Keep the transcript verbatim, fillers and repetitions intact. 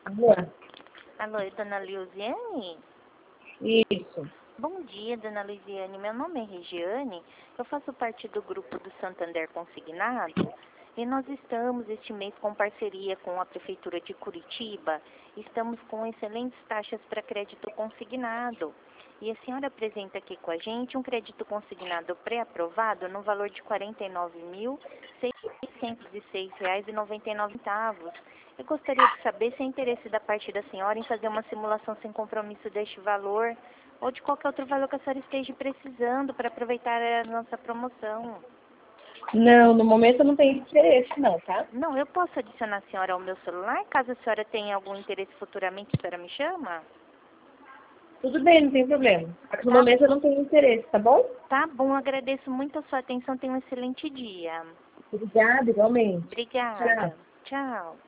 Alô? Alô, é dona Luziane? Isso. Bom dia, dona Luziane. Meu nome é Regiane. Eu faço parte do grupo do Santander Consignado e nós estamos este mês com parceria com a Prefeitura de Curitiba. Estamos com excelentes taxas para crédito consignado. E a senhora apresenta aqui com a gente um crédito consignado pré-aprovado no valor de quarenta e nove mil, seiscentos e seis reais e noventa e nove centavos. Eu gostaria de saber se é interesse da parte da senhora em fazer uma simulação sem compromisso deste valor ou de qualquer outro valor que a senhora esteja precisando para aproveitar a nossa promoção. Não, no momento eu não tenho interesse não, tá? Não, eu posso adicionar a senhora ao meu celular? Caso a senhora tenha algum interesse futuramente, a senhora me chama? Tudo bem, não tem problema. Só que no Tá, momento eu não tenho interesse, tá bom? tá bom, agradeço muito a sua atenção. Tenha um excelente dia. Obrigada, igualmente. Tchau. Obrigada. Tchau.